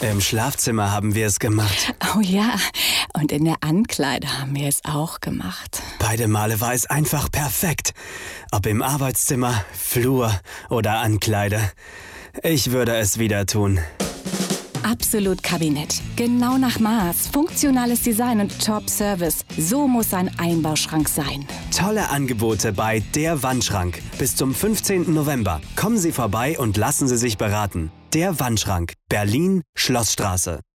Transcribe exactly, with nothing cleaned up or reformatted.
Im Schlafzimmer haben wir es gemacht. Oh ja, und in der Ankleide haben wir es auch gemacht. Beide Male war es einfach perfekt. Ob im Arbeitszimmer, Flur oder Ankleide. Ich würde es wieder tun. Absolut Kabinett. Genau nach Maß. Funktionales Design und Top-Service. So muss ein Einbauschrank sein. Tolle Angebote bei Der Wandschrank. Bis zum fünfzehnten November. Kommen Sie vorbei und lassen Sie sich beraten. Der Wandschrank. Berlin, Schlossstraße.